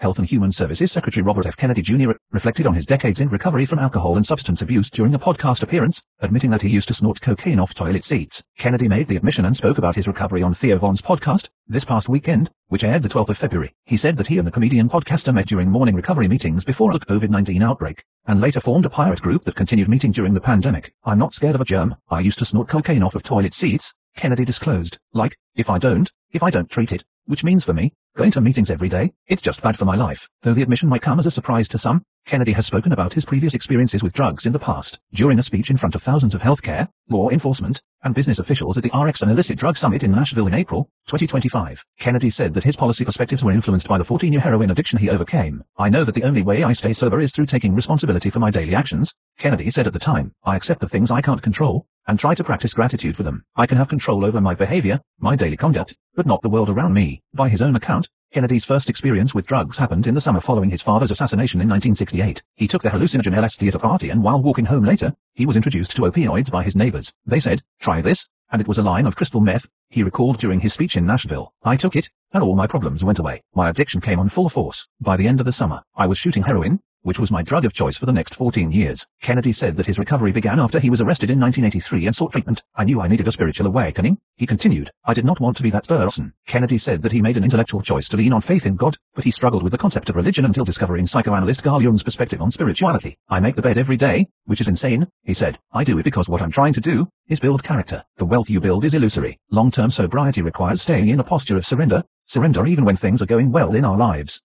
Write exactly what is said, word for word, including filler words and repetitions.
Health and Human Services Secretary Robert F. Kennedy Junior reflected on his decades in recovery from alcohol and substance abuse during a podcast appearance, admitting that he used to snort cocaine off toilet seats. Kennedy made the admission and spoke about his recovery on Theo Von's podcast this past weekend, which aired the twelfth of February. He said that he and the comedian podcaster met during morning recovery meetings before a COVID nineteen outbreak, and later formed a pirate group that continued meeting during the pandemic. "I'm not scared of a germ. I used to snort cocaine off of toilet seats," Kennedy disclosed. "Like, if I don't, if I don't treat it, which means for me, going to meetings every day, it's just bad for my life." Though the admission might come as a surprise to some, Kennedy has spoken about his previous experiences with drugs in the past. During a speech in front of thousands of healthcare, law enforcement, and business officials at the R X and Illicit Drug Summit in Nashville in April twenty twenty-five, Kennedy said that his policy perspectives were influenced by the fourteen-year heroin addiction he overcame. "I know that the only way I stay sober is through taking responsibility for my daily actions," Kennedy said at the time. "I accept the things I can't control, and try to practice gratitude for them. I can have control over my behavior, my daily conduct, but not the world around me." By his own account, Kennedy's first experience with drugs happened in the summer following his father's assassination in nineteen sixty-eight. He took the hallucinogen L S D at a party, and while walking home later, he was introduced to opioids by his neighbors. They said, "Try this," and it was a line of crystal meth, he recalled during his speech in Nashville. "I took it, and all my problems went away. My addiction came on full force. By the end of the summer, I was shooting heroin, which was my drug of choice for the next fourteen years. Kennedy said that his recovery began after he was arrested in nineteen eighty-three and sought treatment. "I knew I needed a spiritual awakening," he continued. "I did not want to be that person." Kennedy said that he made an intellectual choice to lean on faith in God, but he struggled with the concept of religion until discovering psychoanalyst Carl Jung's perspective on spirituality. "I make the bed every day, which is insane," he said. "I do it because what I'm trying to do is build character. The wealth you build is illusory. Long-term sobriety requires staying in a posture of surrender, surrender even when things are going well in our lives."